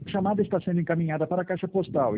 chamada está sendo encaminhada para a caixa postal